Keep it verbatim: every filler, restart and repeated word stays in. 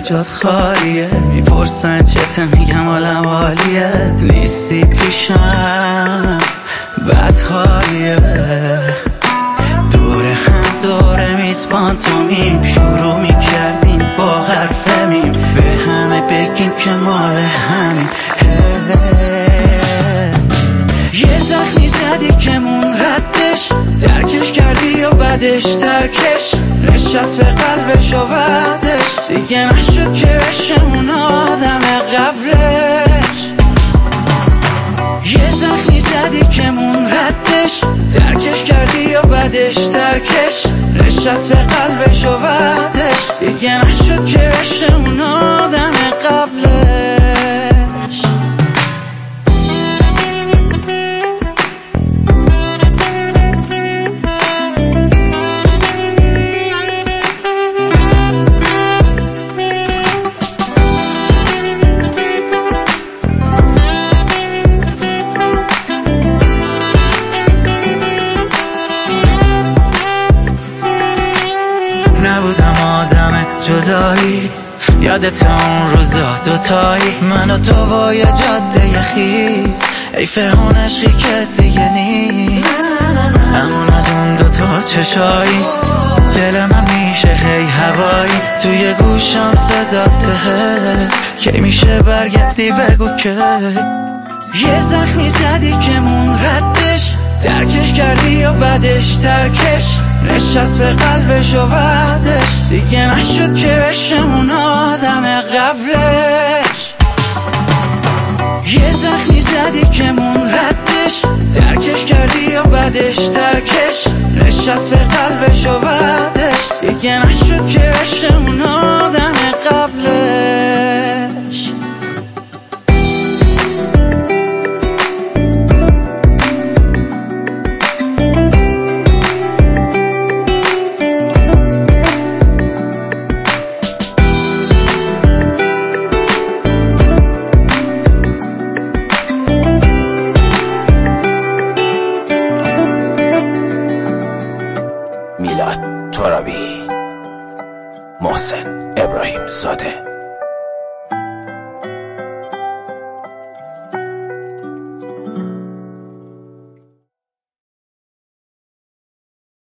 جات خالیه. میپرسن چته میگم حالم عالیه. نیستی پیشم بد حالیه. دور هم دور میز پانتومیم شروع میکردیم با حرف میم. به همه بگیم که مال همین. یه زخمی زدی که مون ردش، ترکش کردی یا بعدش ترکش نشست به قلبش و بعدش دیگه نشد که بشه اون آدم قبلش. یه زخمی زدی که مون ردش، ترکش کردی یا بعدش ترکش نشست به قلبش و بعدش دیگه نشد که بشه اون آدم قبلش. نبودم آدم جدایی، یادت اون روزا دوتایی من و تو با یه جاده خیز. حیف اون عشقی که دیگه نیست، همون از اون دوتا چشایی دل من میشه هی هوایی. توی گوشم صداته کی میشه برگردی بگو که. یه زخمی زدی که مون ردش، ترکش کردی یا بعدش ترکش نشست به قلبش و بعدش دیگه نشد که بشه اون آدم قبلش. یه زخمی زدی که مون ردش، ترکش کردی یا بعدش ترکش نشست به قلبش و بعدش دیگه نشد که بشه اون آدم قبلش. میلاد ترابی، محسن ابراهیم زاده.